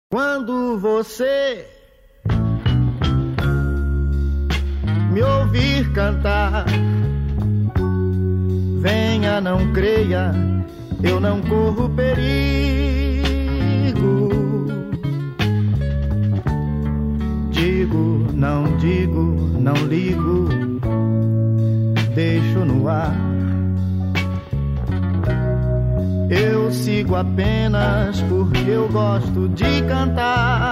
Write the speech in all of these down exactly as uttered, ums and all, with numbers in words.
Quando você me ouvir cantar, venha, não creia, eu não corro perigo. Digo, não digo, não ligo, deixo no ar. Eu sigo apenas porque eu gosto de cantar.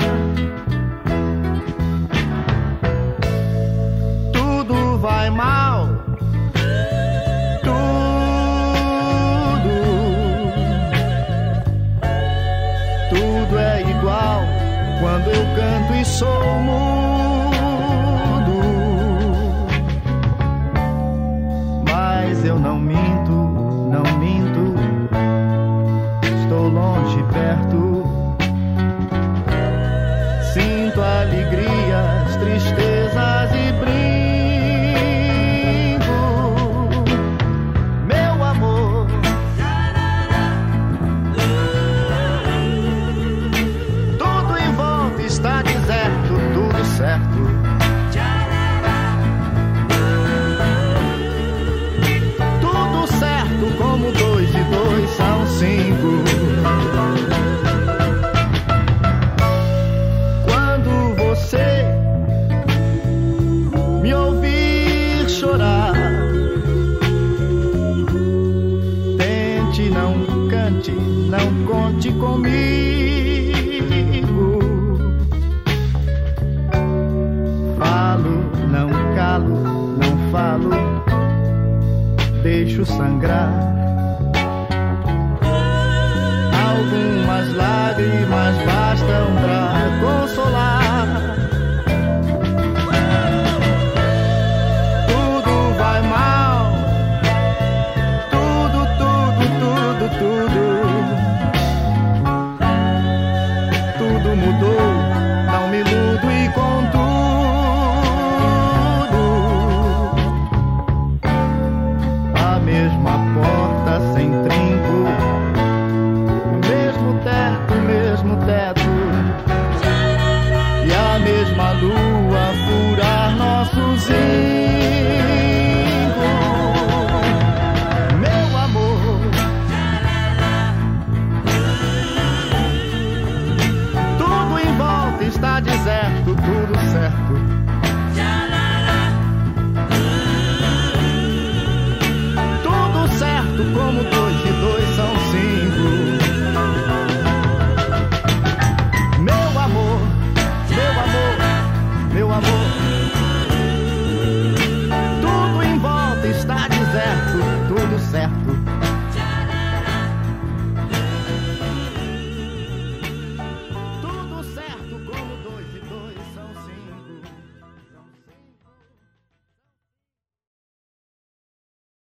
Tudo vai mal, tudo. Tudo é igual quando eu canto e sou mudo. Mas eu não minto, não minto. Estou longe, perto. Sinto alegrias, tristezas e brinco. Meu amor, tudo em volta está deserto, tudo certo. Tudo certo como dois e dois são cinco. Quando você me ouvir chorar, tente, não cante, não conte comigo. Falo, não calo, não falo, deixo sangrar. Algumas lágrimas bastam pra consolar. Tudo vai mal, tudo, tudo, tudo, tudo. Tudo mudou, não me iludo e contudo. A mesma porta sem trinco, e a mesma lua furar nosso zinco. Meu amor, tudo em volta está deserto, tudo certo.